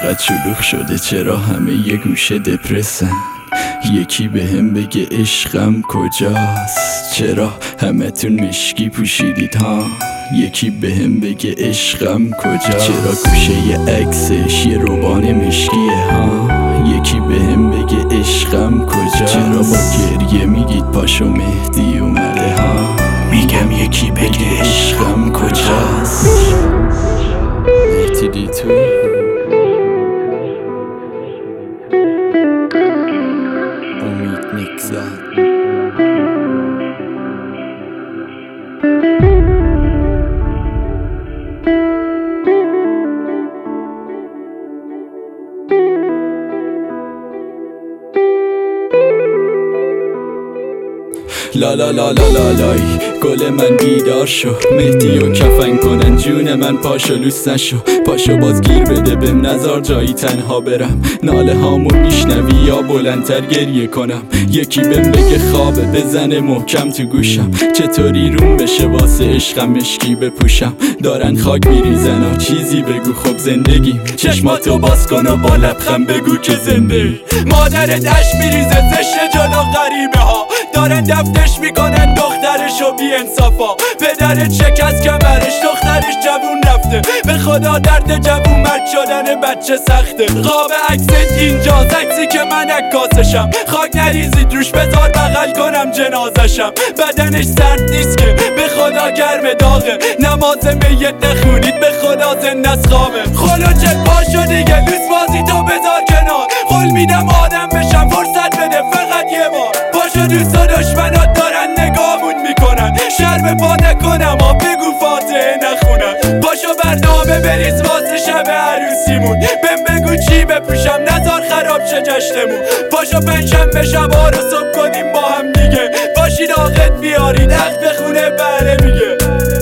چقدر شلوغ شده، چرا همه یه گوشه دپرسن؟ یکی بهم بگه عشقم کجاست؟ چرا همه تون مشکی پوشیدید ها؟ یکی بهم بگه عشقم کجاست؟ چرا گوشه یه عکسش یه روبان مشکیه ها؟ یکی بهم بگه عشقم کجاست؟ چرا با گریه میگید پاشو مهدی اومده ها؟ میگم یکی بگه عشقم کجاست؟ مهدی دی توی امید نیکزاد. لا لا لا لا لا لای گل من بیدار شو، مهدی و کفن کنن جون من، پاشو لوس نشو، پاشو باز گیر بده بهم، نزار جایی تنها برم، ناله هامو میشنوی یا بلندتر گریه کنم؟ یکی بهم بگه خوابه بزنه محکم تو گوشم، چطوری روم بشه واسه عشقم مشکی بپوشم؟ دارن خاک میریزن چیزی بگو خب زندگی، چشماتو باز کن و با لبخند بگو که زنده. مادرت اش میریزه زشت جلو غریبه ها، دارن دفتش میکنن دخترشو بی انصافا، پدرت شکست کمرش دخترش جوون رفته، به خدا درد جوون مرد شدن بچه سخته. قاب عکست اینجاست، عکسی که من عکاسشم، خاک نریزید روش بذار بغل کنم جنازشم. بدنش سرد نیست که به خدا گرم داغه، نماز میت نخونید به خدا زنده از خوابه. خلوچت پاشو دیگه لوس بازی تو بذار کنار، قول میدم آدم بشم فرصت بده فقط یه بار. پاشو دوست و دشمنات دارن نگامون میکنن، شرم پا نکنم بگو فاتحه نخونن. پاشو برنامه بریز واسه شب عروسیمون، بهم بگو چی بپوشم نزار خراب شه جشنمون. پاشو پنجشنبه شبا رو صبح کنیم با هم دیگه، باشید آقت بیارید عقد بخونه بله میگه.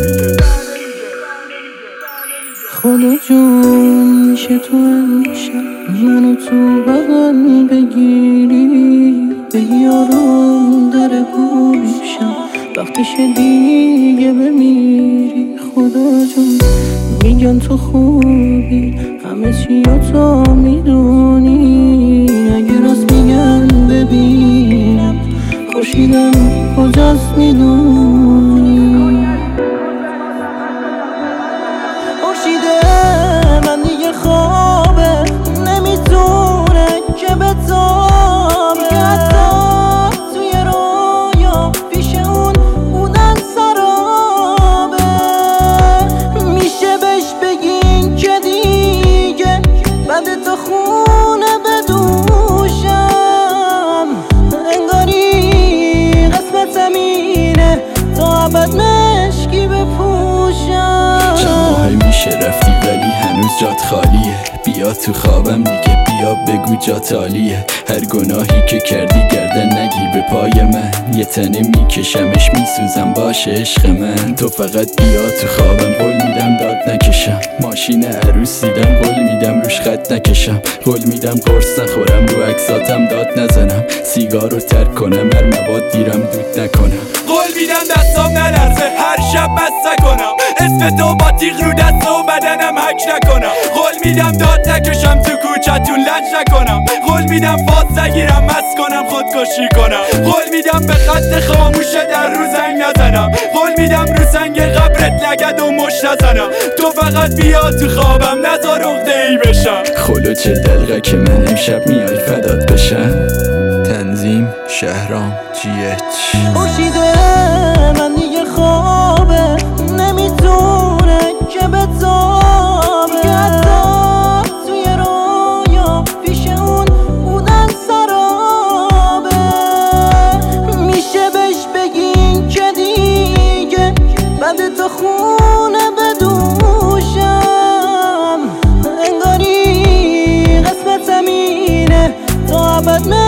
خدا جون میشه تو امشب منو تو بغل بگیری، بگی آروم داره گوشم وقتش دیگه بمیری. خدا جون میگن تو خوبی همه چی تو میدونی، اگه راست میگن ببینم خورشیدم کجاست میدونی. خورشیده من دیگه خوابه نمیتونه که بتابه، دیگه حتی توی رویا پیش اون بودن سرابه. میشه بهش بگین که دیگه بعد تو خونه بدوشم، انگاری قسمتم اینه تا ابد مشکی بپوشم. چند میشه رفتی ولی هنوز جات خالیه، بیا تو خوابم دیگه بیا بگو جات عالیه. هر گناهی که کردی گردن نگی به پای من، یه تنه میکشمش میسوزم باشه عشق من. تو فقط بیا تو خوابم قول میدم داد نکشم، ماشین عروس دیدم قول میدم روش خط نکشم، قول میدم قرص نخورم رو عکساتم داد نزنم، سیگارو ترک کنم هر مواد دیرم دود نکنم. قول میدم دستام نلرزه هر شب مست نکنم، اسم تو با تیغ رو دست و بدنم حک نکنم. قول میدم داد نکشم تو کوچتون لنج نکنم، قول میدم فاز نگیرم مست کنم خودکشی کنم. قول میدم به خط خاموشه در رو زنگ نزنم، قول میدم رو سنگ قبرت لگد و مش نزنم. تو فقط بیا تو خوابم نزار عقده ای بشم. خلوچ دلقه که من امشب میای فدات بشم. تنظیم شهرام GH. خورشیده من دیگه خوابه نمیتونه که بتابه، دیگه حتی توی رویا پیش اون بودن سرابه. میشه بهش بگین که دیگه بعد تو خونه بدوشم، انگاری قسمتم اینه تا ابد